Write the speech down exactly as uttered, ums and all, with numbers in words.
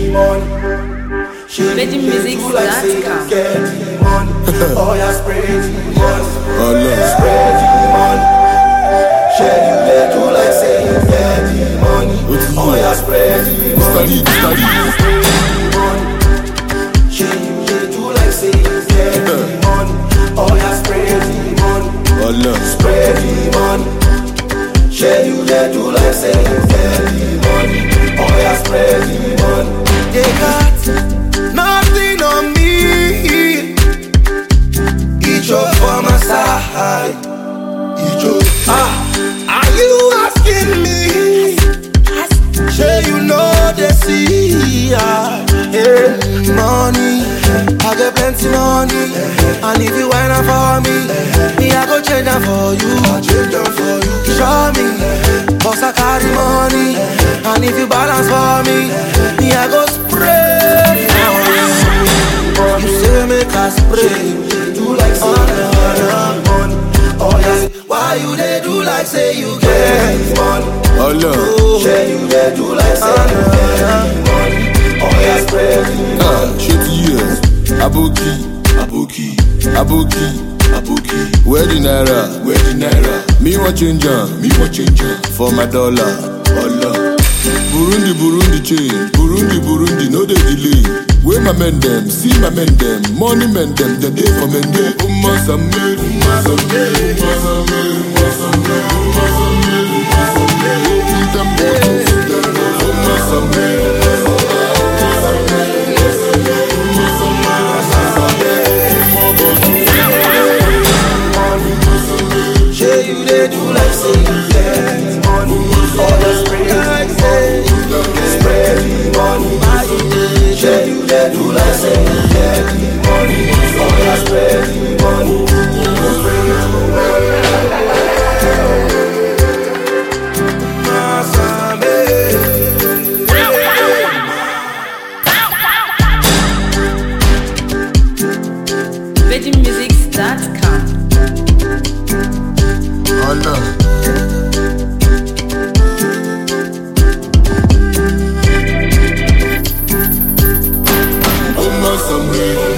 Veggie Music dot com. Oh yeah, spread the money, spread the money. Share you let you like say you get the money. Oh yeah, spread the money, spread the money. Share you let you like say you get the money. Oh yeah, spread the money, spread the money. Share you let you like say you get the money. Oh yeah, spread the money. They got nothing on me. Each up for my side. Each up. Ah, are you asking me? Say you know the see. Ah, yeah. Money, I get plenty money. And if you wanna for me, me I go change them for you. I change them for you. Show me, cause I carry money. And if you balance for me, me I go spray for you. You say make I spray, do like say you money. Oh yeah, why you they do like say you get money? Oh no, say you they do like say you get money. Oh yeah, spray the money. Shitty years, Aboki, Aboki, Aboki, Aboki. Where the naira, where the naira? Me want change am, me want change am for my dollar, dollar. Burundi, Burundi change, Burundi, Burundi, no they delay. Where my men them, see my men them, money men them, the day for men them. Umma samir, umma samir, umma samir, umma samir, umma samir, umma samir. Keep them boys, umma samir, umma samir, umma samir, umma samir. Share you they do like say you get money. All the spray like say, spread the money. Share you they do like say you get the money. All the spread the money. Veggie Music dot com. Oh no. Umma samir.